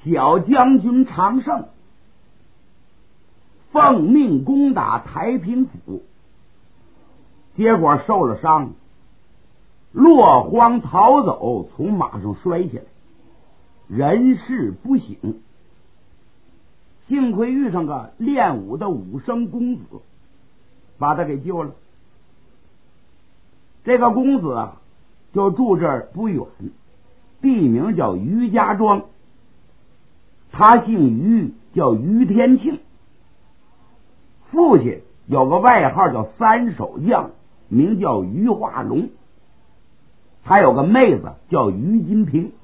小将军常胜奉命攻打太平府，结果受了伤，落荒逃走，从马上摔下来，人事不省。幸亏遇上个练武的武生公子，把他给救了。这个公子啊，就住这儿不远，地名叫于家庄，他姓于，叫于天庆。父亲有个外号叫三手将，名叫于化龙，还有个妹子叫于金平。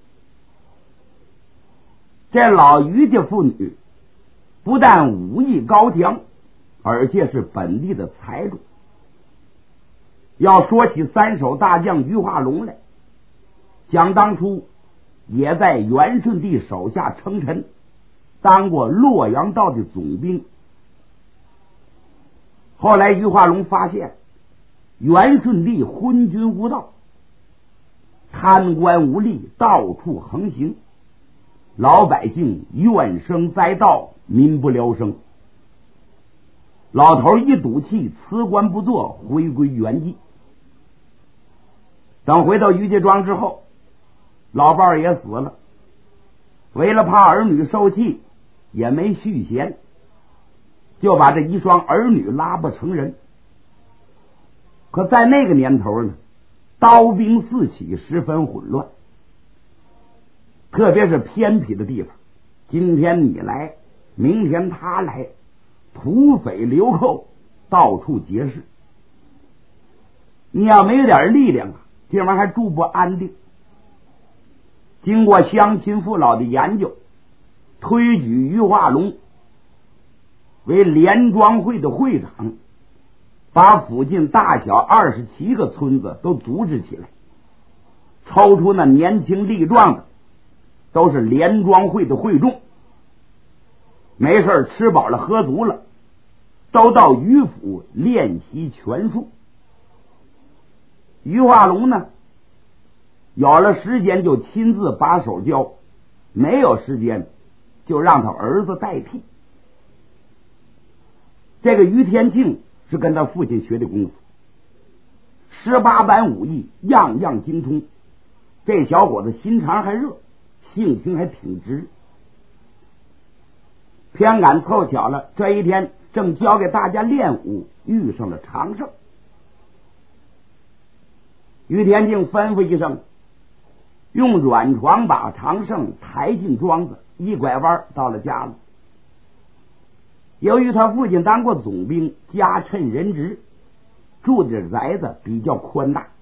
这老于家妇女不但武艺高强，而且是本地的财主。要说起三手大将于化龙来，想当初也在元顺帝手下称臣，当过洛阳道的总兵。后来于化龙发现元顺帝昏君无道，贪官无吏，到处横行，老百姓怨声载道，民不聊生。老头一赌气，辞官不做，回归原籍。等回到于家庄之后，老伴儿也死了，为了怕儿女受气，也没续弦，就把这一双儿女拉不成人。可在那个年头呢，刀兵四起，十分混乱，特别是偏僻的地方，今天你来，明天他来，土匪流寇到处结识，你要没有点力量啊，这玩意儿还住不安定。经过乡亲父老的研究，推举于化龙为联庄会的会长，把附近大小27个村子都组织起来，抽出那年轻力壮的，都是联庄会的会众，没事吃饱了喝足了，都到于府练习拳术。于化龙呢，有了时间就亲自把手教，没有时间就让他儿子代替。这个于天庆是跟他父亲学的功夫，18般武艺样样精通。这小伙子心肠还热，性情还挺直。偏赶凑巧了，这一天正教给大家练武，遇上了常胜。于天庆吩咐一声，用软床把常胜抬进庄子，一拐弯到了家了。由于他父亲当过总兵，家趁人直，住的宅子比较宽大，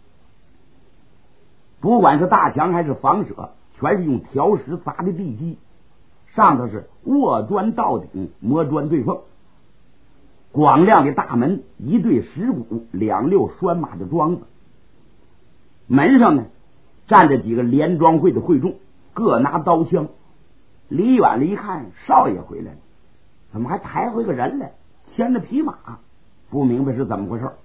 不管是大墙还是房舍，全是用条石砸的地基，上头是卧砖到顶，磨砖对缝。广亮的大门，一对石鼓，2溜拴马的桩子。门上呢站着几个联庄会的会众，各拿刀枪。离远了一看，少爷回来了，怎么还抬回个人来，牵着匹马？不明白是怎么回事。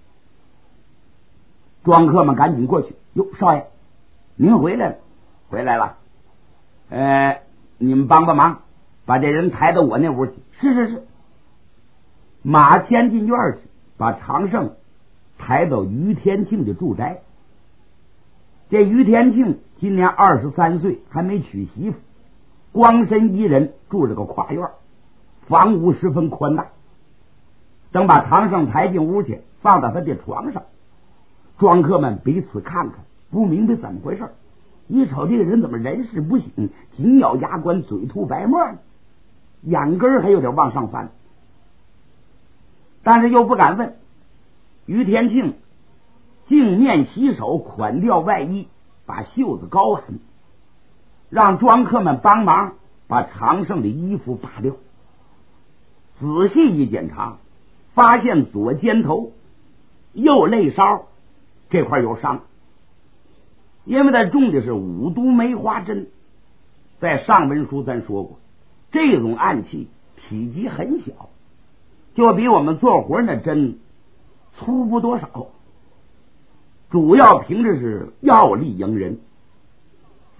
庄客们赶紧过去，哟，少爷您回来了。回来了，你们帮帮忙，把这人抬到我那屋去。是。马牵进院去，把常胜抬到于天庆的住宅。这于天庆今年23岁，还没娶媳妇，光身一人，住着个跨院，房屋十分宽大。等把常胜抬进屋去，放到他的床上，庄客们彼此看看，不明白怎么回事。一瞅这个人怎么人事不省，紧咬牙关，嘴吐白沫呢，眼根还有点往上翻，但是又不敢问。于天庆镜面洗手，款掉外衣，把袖子高喊，让庄客们帮忙把常胜的衣服扒掉。仔细一检查，发现左肩头右肋梢这块有伤，因为他中的是5毒梅花针。在上文书咱说过，这种暗器体积很小，就比我们做活那针粗不多少，主要凭着是药力迎人，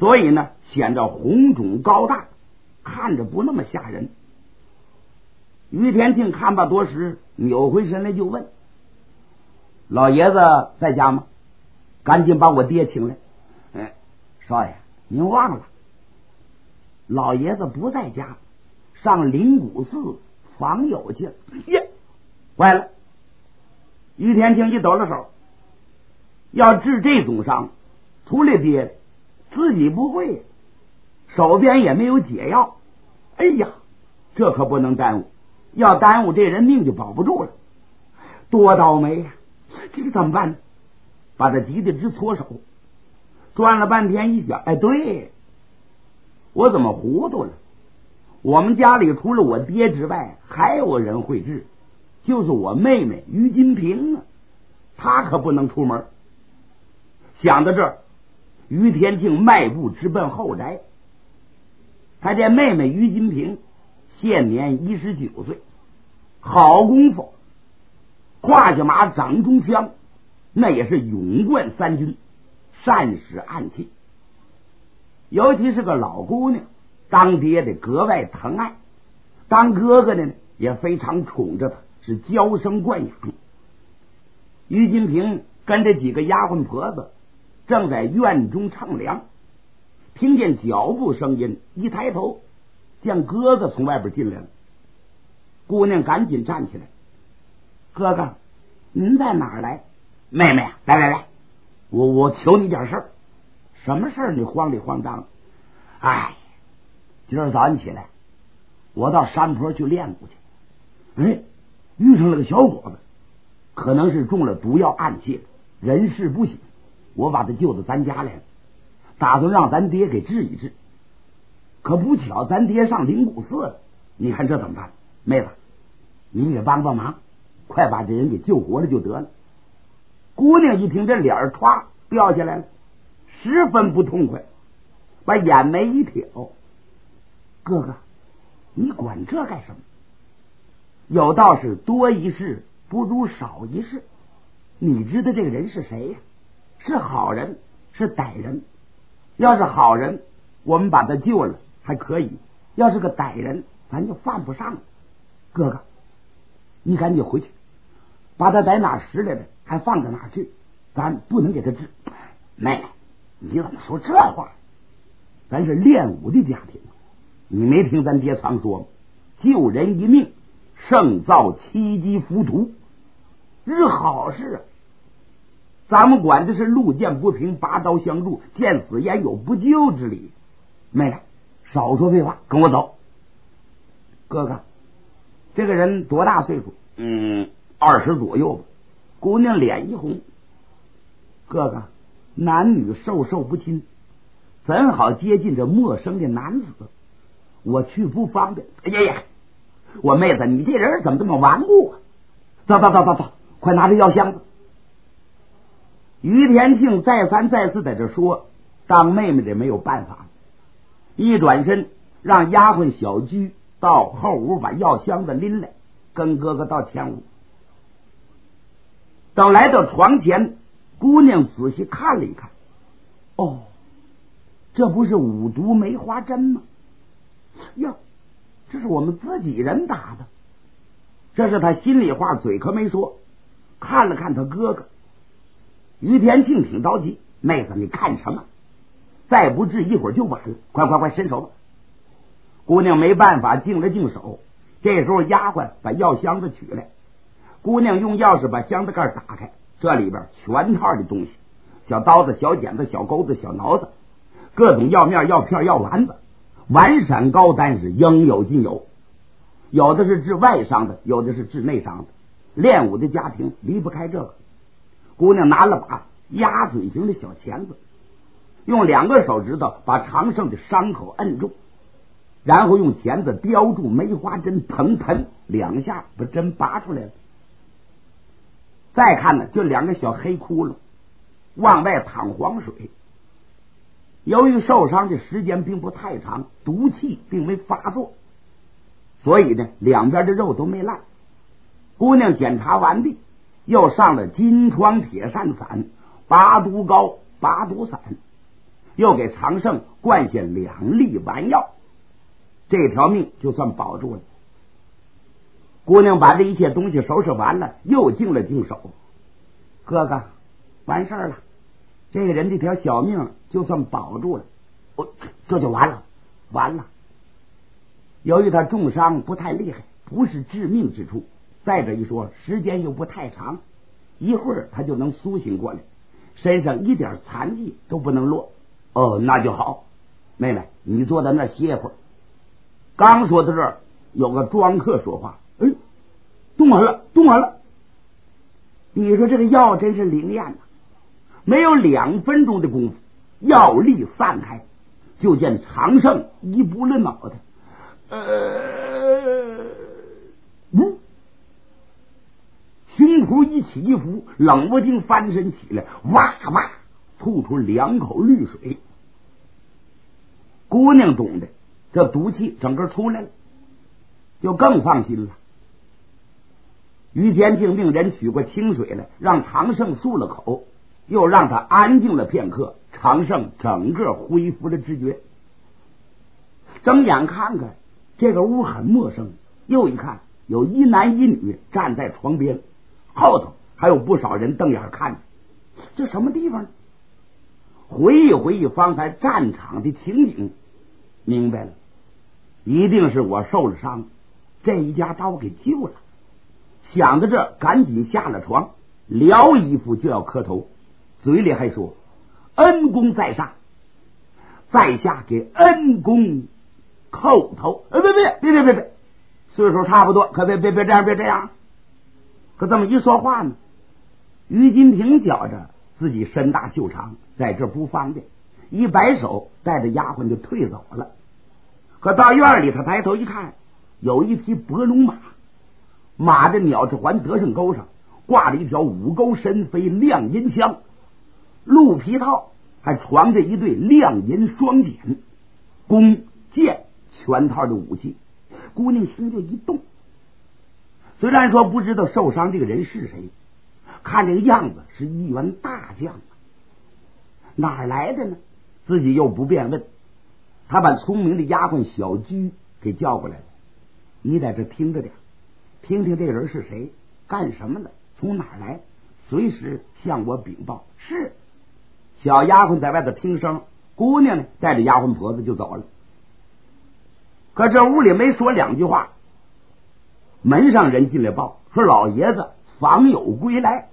所以呢显得红肿高大，看着不那么吓人。于天庆看罢多时，扭回身来就问：老爷子在家吗？赶紧把我爹请来。少爷，您忘了，老爷子不在家，上灵谷寺访友去了。坏了！于天庆一抖了手，要治这种伤，除了爹自己不会，手边也没有解药。哎呀，这可不能耽误，要耽误这人命就保不住了，多倒霉呀！这个怎么办呢？把他急得直搓手，转了半天一想，哎，对，我怎么糊涂了？我们家里除了我爹之外，还有人会治，就是我妹妹于金平啊，她可不能出门。想到这儿，于天庆迈步直奔后宅。他这妹妹于金平现年19岁，好功夫，胯下马掌中枪，那也是勇冠三军，善使暗器。尤其是个老姑娘，当爹的格外疼爱，当哥哥的呢也非常宠着她，是娇生惯养。于金平跟着几个丫鬟婆子正在院中乘凉，听见脚步声音，一抬头见哥哥从外边进来了。姑娘赶紧站起来：哥哥，您在哪儿来？妹妹，来，我求你点事儿。什么事儿？你慌里慌张？哎，今儿早上起来，我到山坡去练武去，遇上了个小伙子，可能是中了毒药暗器，人事不省，我把他救到咱家来了，打算让咱爹给治一治。可不巧咱爹上灵谷寺了，你看这怎么办？妹子，你给帮帮忙，快把这人给救活了就得了。姑娘一听，这脸儿歘掉下来了，十分不痛快，把眼眉一挑：哥哥，你管这干什么？有道是多一事不如少一事，你知道这个人是谁呀？是好人是歹人？要是好人，我们把他救了还可以；要是个歹人，咱就犯不上了。哥哥，你赶紧回去，把他在哪拾来的还放到哪去，咱不能给他治。妹妹，你怎么说这话？咱是练武的家庭，你没听咱爹常说吗？救人一命胜造7级浮屠，这是好事啊！咱们管的是路见不平拔刀相助，见死焉有不救之理。妹妹，少说废话，跟我走。哥哥，这个人多大岁数？20左右吧。姑娘脸一红：哥哥，男女授受不亲，怎好接近这陌生的男子？我去不方便。哎呀，我妹子，你这人怎么这么顽固啊？走，快拿着药箱子。于天庆再三再四在这说，当妹妹的没有办法，一转身让丫鬟小居到后屋把药箱子拎来，跟哥哥到前屋。等来到床前，姑娘仔细看了一看，哦，这不是五毒梅花针吗？呀，这是我们自己人打的。这是他心里话，嘴可没说。看了看他哥哥，于天庆挺着急：妹子，你看什么？再不治一会儿就晚了，快伸手吧。姑娘没办法，净了净手。这时候丫鬟把药箱子取来，姑娘用钥匙把箱子盖打开，这里边全套的东西，小刀子、小剪子、小钩子、小挠子，各种药面、药片、药丸子，丸闪高丹，是应有尽有。有的是治外伤的，有的是治内伤的。练武的家庭离不开这个。姑娘拿了把鸭嘴形的小钳子，用2个手指头把长盛的伤口摁住，然后用钳子叼住梅花针，砰砰2下把针拔出来了。再看呢，就2个小黑窟窿，往外淌黄水。由于受伤的时间并不太长，毒气并没发作，所以呢，两边的肉都没烂。姑娘检查完毕，又上了金疮铁扇散、拔毒膏、拔毒散， 又给常胜灌下2粒丸药，这条命就算保住了。姑娘把这一切东西收拾完了，又净了净手，哥哥，完事儿了，这个人这条小命就算保住了。这就完了，完了。由于他重伤不太厉害，不是致命之处，再者一说时间又不太长，一会儿他就能苏醒过来，身上一点残疾都不能落。那就好，妹妹，你坐在那歇会儿。刚说到这儿，有个庄客说话：“动完了，动完了。”你说这个药真是灵验呐！没有2分钟的功夫，药力散开，就见常胜一拨了脑袋，胸脯一起一伏，冷不丁翻身起来，哇哇吐出2口绿水。姑娘懂的，这毒气整个出来了，就更放心了。于天庆命人取过清水来，让常胜漱了口，又让他安静了片刻，常胜整个恢复了知觉。睁眼看看，这个屋很陌生，又一看有1男1女站在床边，后头还有不少人瞪眼看着，这什么地方呢？回忆回忆方才战场的情景，明白了，一定是我受了伤，这一家把我给救了。想到这，赶紧下了床，撩衣服就要磕头，嘴里还说：“恩公在上，在下给恩公叩头。”别，岁数差不多，可别这样，别这样。可这么一说话呢，于金平觉着自己身大袖长，在这不方便，一摆手，带着丫鬟就退走了。可到院里，他抬头一看，有一匹伯龙马，马的鸟翅环得胜钩上挂着一条5钩神飞亮银枪，鹿皮套还藏着一对亮银双锏，弓箭全套的武器。姑娘心就一动，虽然说不知道受伤这个人是谁，看这个样子是一员大将，哪儿来的呢？自己又不便问，他把聪明的丫鬟小居给叫过来了：“你在这听着点，听听这人是谁，干什么的，从哪儿来，随时向我禀报。”是。小丫鬟在外头听声，姑娘呢带着丫鬟婆子就走了。可这屋里没说2句话，门上人进来报说老爷子访友归来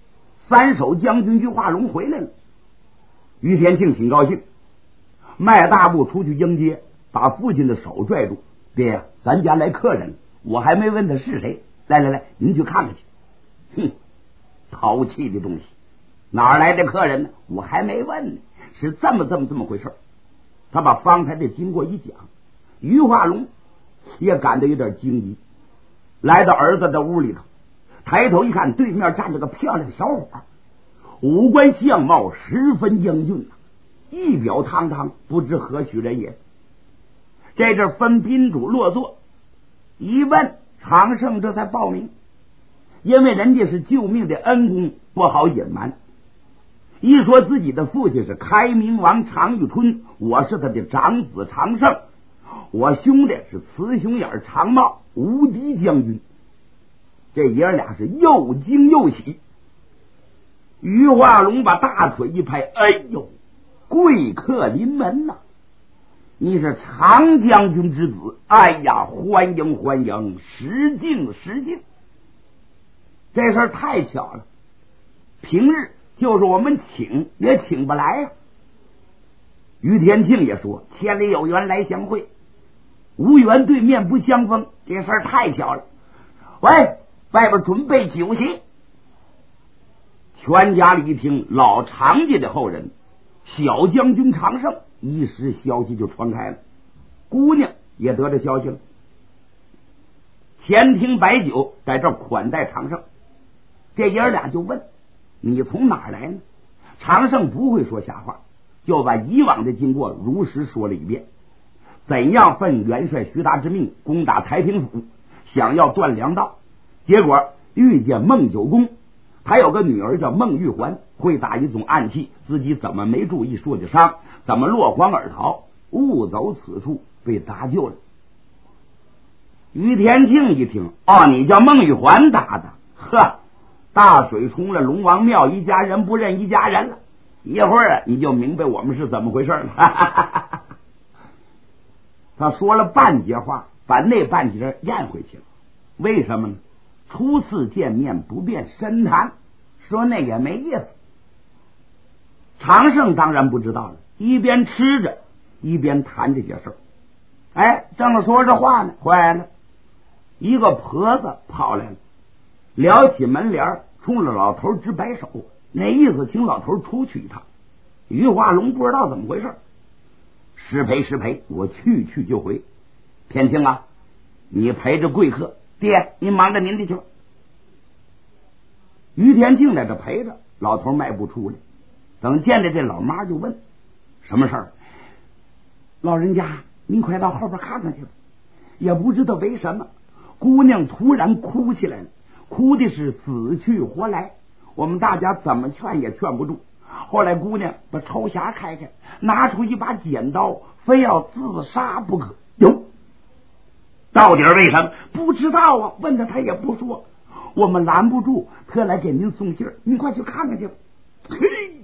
，3手将军于化龙回来了。于天庆挺高兴，迈大步出去迎接，把父亲的手拽住：“爹呀，咱家来客人了，我还没问他是谁，来，您去看看去。”哼，淘气的东西，哪来的客人呢？我还没问呢，是这么回事。他把方才的经过一讲，于化龙也感到有点惊疑，来到儿子的屋里头，抬头一看，对面站着个漂亮的小伙，五官相貌十分英俊，仪表堂堂，不知何许人也。这阵分宾主落座，一问常胜这才报名，因为人家是救命的恩公，不好隐瞒。一说自己的父亲是开明王常遇春，我是他的长子常胜，我兄弟是雌雄眼常茂无敌将军。这爷俩是又惊又喜。于化龙把大腿一拍：“哎呦，贵客临门呐！你是常将军之子，哎呀，欢迎，失敬。这事儿太巧了，平日就是我们请也请不来呀。”于天庆也说：“千里有缘来相会，无缘对面不相逢，这事儿太巧了。喂，外边准备酒席。”全家里一听，老常家的后人小将军常胜，一时消息就传开了，姑娘也得着消息了。前厅摆酒，在这款待常胜。这爷俩就问：“你从哪儿来呢？”常胜不会说瞎话，就把以往的经过如实说了一遍，怎样奉元帅徐达之命攻打太平府，想要断粮道，结果遇见孟九公， 他有个女儿叫孟玉环，会打一种暗器，自己怎么没注意受的伤，怎么落荒而逃，误走此处，被搭救了。于天庆一听，哦，你叫孟玉环打的，呵，大水冲了龙王庙，一家人不认一家人了。一会儿你就明白我们是怎么回事了。他说了半截话，把那半截咽回去了。为什么呢？初次见面不便深谈，说那也没意思。常胜当然不知道了，一边吃着一边谈这些事儿。哎，正说着话呢，坏了，一个婆子跑来了，撩起门帘，冲着老头直摆手，那意思请老头出去一趟。于化龙不知道怎么回事，失陪，我去就回。天庆啊，你陪着贵客，爹您忙着您的去吧。于天庆在这陪着，老头迈步出来，等见着这老妈就问什么事儿。老人家您快到后边看看去吧。也不知道为什么姑娘突然哭起来了，哭的是死去活来，我们大家怎么劝也劝不住。后来姑娘把抽匣开开，拿出一把剪刀，非要自杀不可。哟，到底为什么不知道啊？问他也不说，我们拦不住，特来给您送信儿，您快去看看去吧。嘿，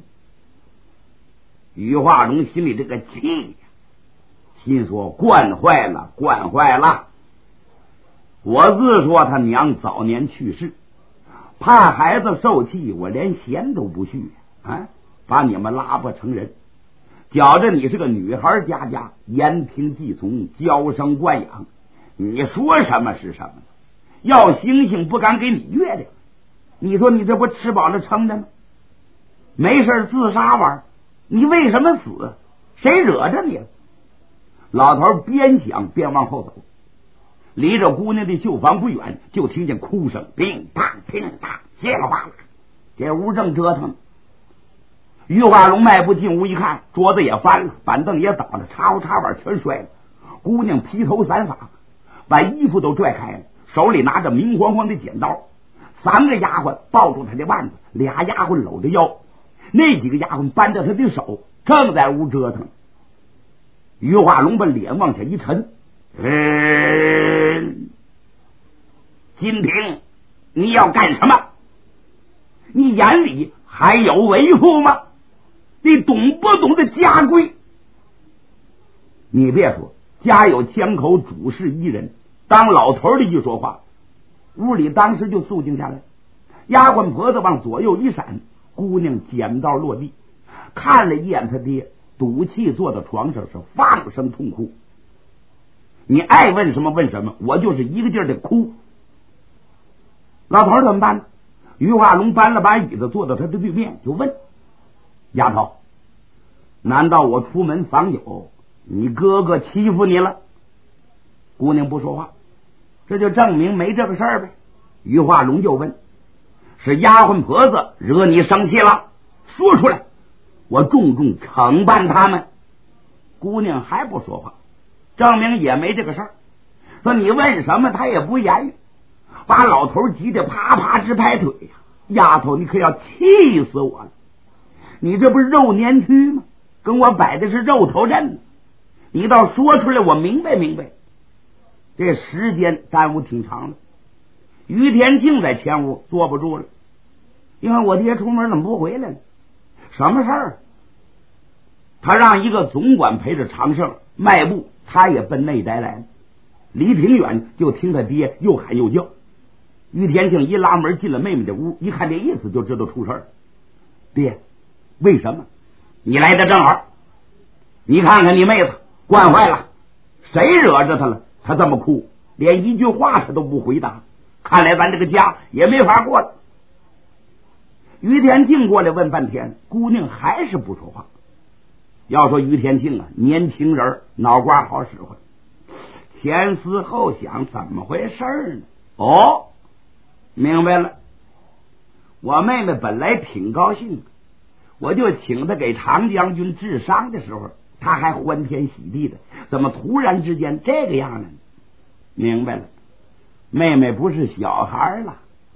于化龙心里这个气呀，心说惯坏了。我自说他娘早年去世，怕孩子受气，我连嫌都不续啊，把你们拉不成人，觉着你是个女孩家，言听计从，娇生惯养，你说什么是什么，要星星不敢给你月亮，你说你这不吃饱了撑的吗？没事自杀玩，你为什么死？谁惹着你了？老头边想边往后走，离着姑娘的绣房不远，就听见哭声，乒乓乒乓，稀里哗啦，这屋正折腾。于化龙迈步进屋一看，桌子也翻了，板凳也倒了，茶壶茶碗全摔了。姑娘披头散发，把衣服都拽开了，手里拿着明晃晃的剪刀。3个丫鬟抱住他的腕子，2丫鬟搂着腰，那几个丫鬟扳着他的手，正在屋折腾。于化龙把脸往下一沉，金瓶，你要干什么？你眼里还有为父吗？你懂不懂得家规？你别说，家有千口，主事一人。当老头的一说话，屋里当时就肃静下来。丫鬟婆子往左右一闪，姑娘剪刀落地，看了一眼他爹，赌气坐在床上，是放声痛哭。你爱问什么问什么，我就是一个劲儿的哭。老头怎么办呢？于化龙搬了把椅子坐到他的对面，就问丫头，难道我出门访友，你哥哥欺负你了？姑娘不说话，这就证明没这个事儿呗。于化龙就问，是丫鬟婆子惹你生气了？说出来，我重重惩办他们。姑娘还不说话，证明也没这个事儿。说你问什么他也不言语，把老头急得啪啪直拍腿呀！丫头，你可要气死我了！你这不是肉年区吗？跟我摆的是肉头阵呢，你倒说出来，我明白。这时间耽误挺长的。于天庆在前屋坐不住了，因为我爹出门怎么不回来呢？什么事儿？他让一个总管陪着常胜迈步，他也奔那一带来了。离挺远，就听他爹又喊又叫。于天庆一拉门进了妹妹的屋，一看这意思就知道出事儿。爹，为什么？你来的正好，你看看你妹子惯坏了，谁惹着她了？她这么哭，连一句话她都不回答，看来咱这个家也没法过了。于天庆过来问半天，姑娘还是不说话。要说于天庆啊，年轻人脑瓜好使唤，前思后想，怎么回事呢？哦，明白了，我妹妹本来挺高兴的，我就请她给常将军治伤的时候，她还欢天喜地的，怎么突然之间这个样呢？明白了，妹妹不是小孩了，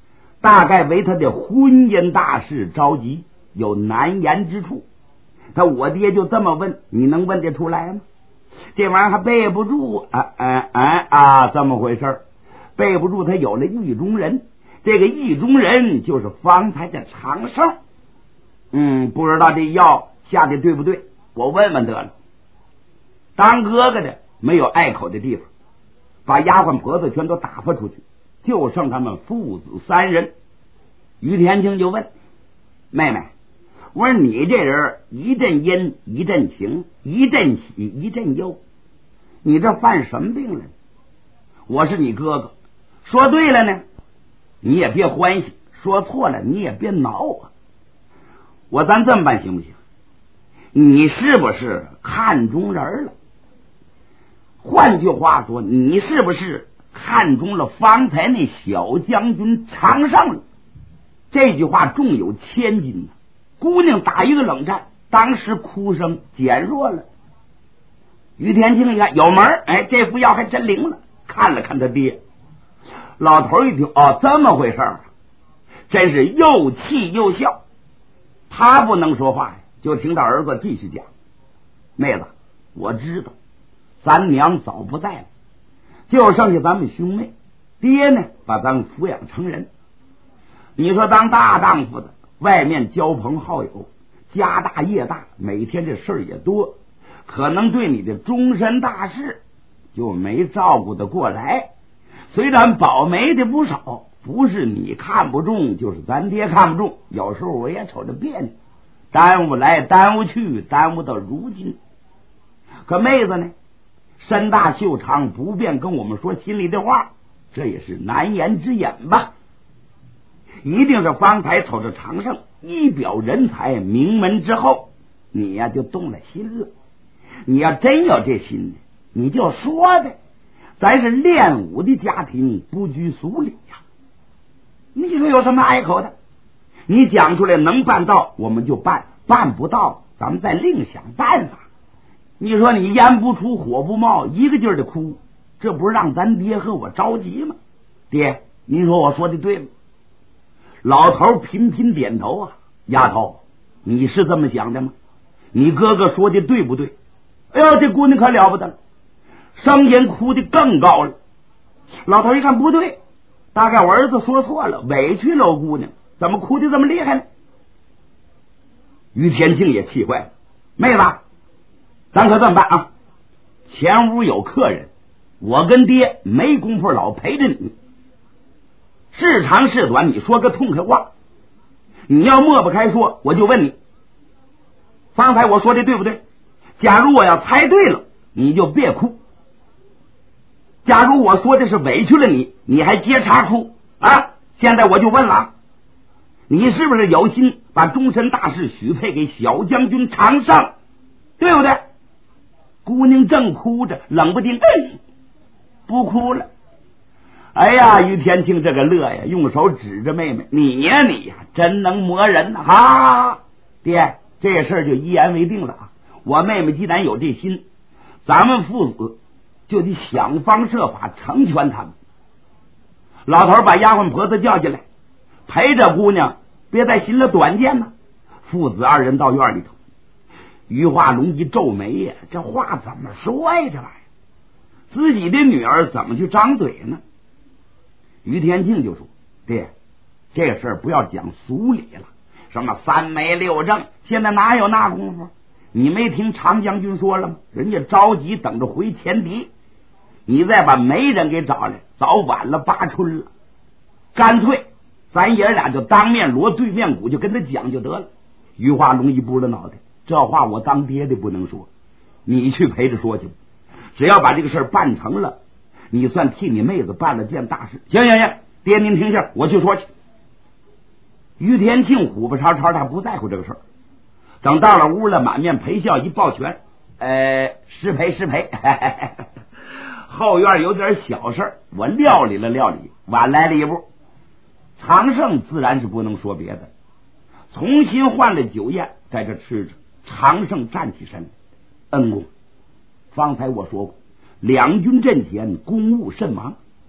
大概为他的婚姻大事着急，有难言之处。我爹就这么问，你能问得出来吗？这玩意儿还背不住这么回事，背不住。他有了意中人，这个意中人就是方才的常胜。不知道这药下的对不对，我问问得了。当哥哥的没有碍口的地方，把丫鬟婆子全都打发出去，就剩他们父子三人。于天庆就问妹妹，我说你这人一阵阴一阵晴，一阵喜一阵忧，你这犯什么病了？我是你哥哥，说对了呢你也别欢喜，说错了你也别恼啊。咱这么办行不行？你是不是看中人了？换句话说，你是不是看中了方才那小将军常胜了？这句话重有千斤。姑娘打一个冷战，当时哭声减弱了。于天庆一看有门，这副药还真灵了，看了看他爹。老头一听，这么回事儿，真是又气又笑。他不能说话，就听到儿子继续讲，妹子，我知道咱娘早不在了，就剩下咱们兄妹，爹呢把咱们抚养成人。你说当大丈夫的外面交朋好友，家大业大，每天这事儿也多，可能对你的终身大事就没照顾得过来。虽然保媒的不少，不是你看不中就是咱爹看不中，有时候我也瞅着别扭，耽误来耽误去，耽误到如今。可妹子呢，身大袖长，不便跟我们说心里的话，这也是难言之隐吧。一定是方才瞅着常胜一表人才，名门之后，你呀就动了心了。你要真有这心呢，你就说呗，咱是练武的家庭，不拘俗礼呀。你说有什么碍口的？你讲出来能办到我们就办，办不到咱们再另想办法。你说你烟不出火不冒，一个劲儿的哭，这不是让咱爹和我着急吗？爹，您说我说的对吗？老头频频点头啊。丫头，你是这么想的吗？你哥哥说的对不对？哎呦，这姑娘可了不得了，声音哭得更高了。老头一看不对，大概我儿子说错了，委屈了姑娘，怎么哭得这么厉害呢？于天庆也气坏了，妹子，咱可这么办啊，前屋有客人，我跟爹没工夫老陪着你，是长是短你说个痛快话。你要抹不开说，我就问你，方才我说的对不对？假如我要猜对了，你就别哭；假如我说的是委屈了你，你还接茬哭啊！现在我就问了，你是不是有心把终身大事许配给小将军常胜，对不对？姑娘正哭着，冷不丁不哭了。哎呀，于天庆这个乐呀，用手指着妹妹，你呀真能磨人呐！哈，爹，这事儿就一言为定了啊！我妹妹既然有这心，咱们父子就得想方设法成全他们。老头把丫鬟婆子叫进来，陪着姑娘，别再寻了短见呢。父子二人到院里头，于化龙一皱眉呀，这话怎么说呀？这玩意儿，自己的女儿怎么去张嘴呢？于天庆就说，爹，这事儿不要讲俗理了，什么三媒六证，现在哪有那功夫？你没听常将军说了吗？人家着急等着回前敌，你再把媒人给找来，早晚了八春了。干脆咱爷俩就当面锣对面鼓，就跟他讲就得了。于化龙一拨了脑袋，这话我当爹的不能说，你去陪着说去，只要把这个事儿办成了，你算替你妹子办了件大事。行，爹您听信，我去说去。于天庆虎不超超，他不在乎这个事儿。等到了屋了，满面陪笑，一抱拳，失陪后院有点小事儿，我料理了料理，晚来了一步。常胜自然是不能说别的，重新换了酒宴，在这吃着。常胜站起身，恩公，方才我说过，两军阵前公务甚忙，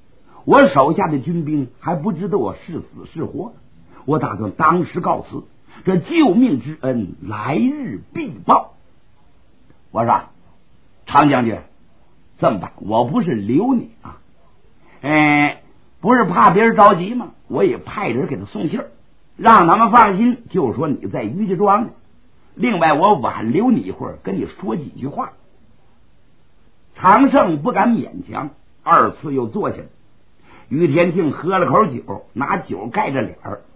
我手下的军兵还不知道我是死是活，我打算当时告辞，这救命之恩来日必报。我说常将军，这么办，我不是留你啊，不是怕别人着急吗？我也派人给他送信儿，让他们放心，就说你在于家庄呢。另外我挽留你一会儿，跟你说几句话。常胜不敢勉强，二次又坐下来。于天庆喝了口酒，拿酒盖着脸儿。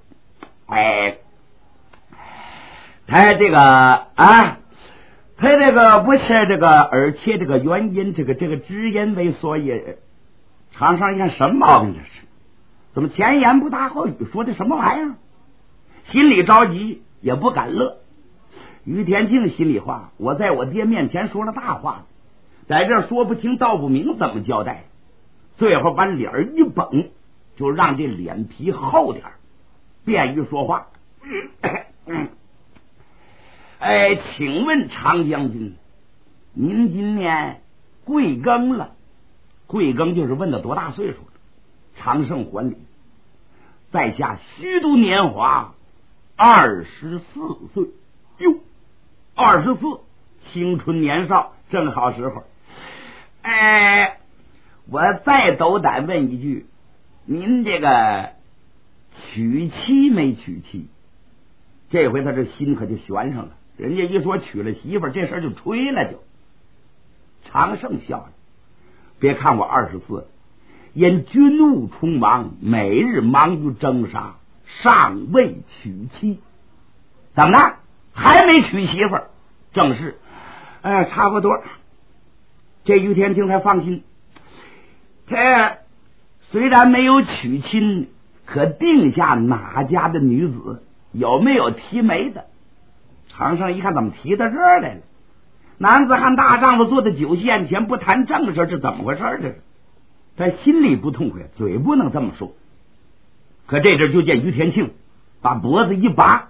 他这个不是这个，而且这个原因，这个只因为所以，常上一看什么毛病这是？怎么前言不搭后语，说的什么玩意儿？心里着急，也不敢乐。于天庆心里话，我在我爹面前说了大话了，在这说不清道不明，怎么交代？最后把脸一绷，就让这脸皮厚点，便于说话。请问常将军，您今年贵庚了？贵庚就是问他多大岁数了。常胜还礼，在下虚度年华24岁。哟，24，青春年少，正好时候。我再斗胆问一句，您这个娶妻没娶妻？这回他这心可就悬上了，人家一说娶了媳妇儿，这事儿就吹了就。常胜笑了，别看我24，因军务匆忙，每日忙于征杀，尚未娶妻。怎么了？还没娶媳妇儿？正是，差不多。这于天庆才放心。这虽然没有娶亲，可定下哪家的女子，有没有提媒的？常胜一看，怎么提到这儿来了？男子汉大丈夫坐在酒席宴前，不谈正事，这怎么回事？这是他心里不痛快，嘴不能这么说。可这阵就见于天庆把脖子一拔，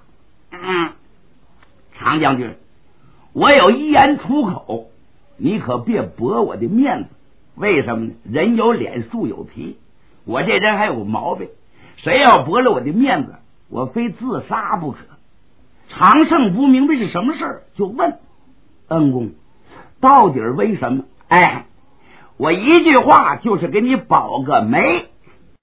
常将军，我有一言出口，你可别驳我的面子。为什么呢？人有脸，树有皮，我这人还有毛病，谁要驳了我的面子，我非自杀不可。常胜不明白是什么事儿，就问恩公，到底为什么？我一句话就是给你保个媒。